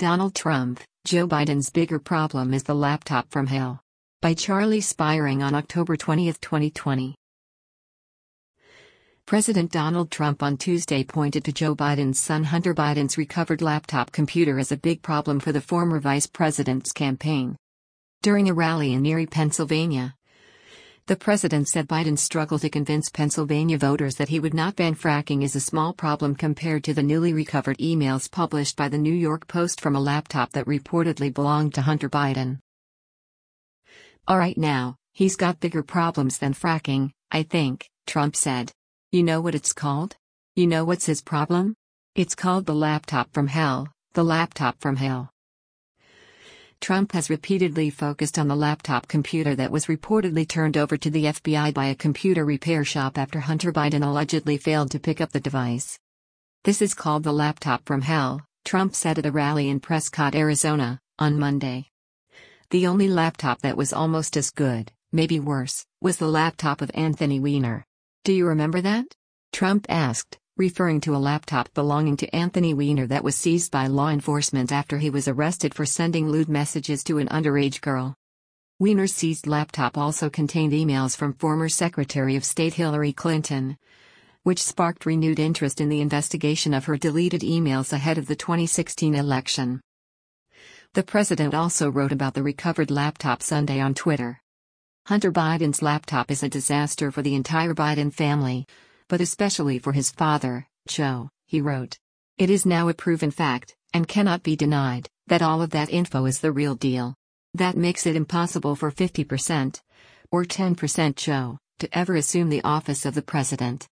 Donald Trump, Joe Biden's bigger problem is the laptop from hell. By Charlie Spiring on October 20, 2020. President Donald Trump on Tuesday pointed to Joe Biden's son Hunter Biden's recovered laptop computer as a big problem for the former vice president's campaign. During a rally in Erie, Pennsylvania, the president said Biden's struggle to convince Pennsylvania voters that he would not ban fracking is a small problem compared to the newly recovered emails published by the New York Post from a laptop that reportedly belonged to Hunter Biden. "All right, now, he's got bigger problems than fracking, I think," Trump said. "You know what it's called? You know what's his problem? It's called the laptop from hell, the laptop from hell." Trump has repeatedly focused on the laptop computer that was reportedly turned over to the FBI by a computer repair shop after Hunter Biden allegedly failed to pick up the device. "This is called the laptop from hell," Trump said at a rally in Prescott, Arizona, on Monday. "The only laptop that was almost as good, maybe worse, was the laptop of Anthony Weiner. Do you remember that?" Trump asked, referring to a laptop belonging to Anthony Weiner that was seized by law enforcement after he was arrested for sending lewd messages to an underage girl. Weiner's seized laptop also contained emails from former Secretary of State Hillary Clinton, which sparked renewed interest in the investigation of her deleted emails ahead of the 2016 election. The president also wrote about the recovered laptop Sunday on Twitter. "Hunter Biden's laptop is a disaster for the entire Biden family, but especially for his father, Joe," he wrote. "It is now a proven fact, and cannot be denied, that all of that info is the real deal. That makes it impossible for 50%, or 10% Joe, to ever assume the office of the president."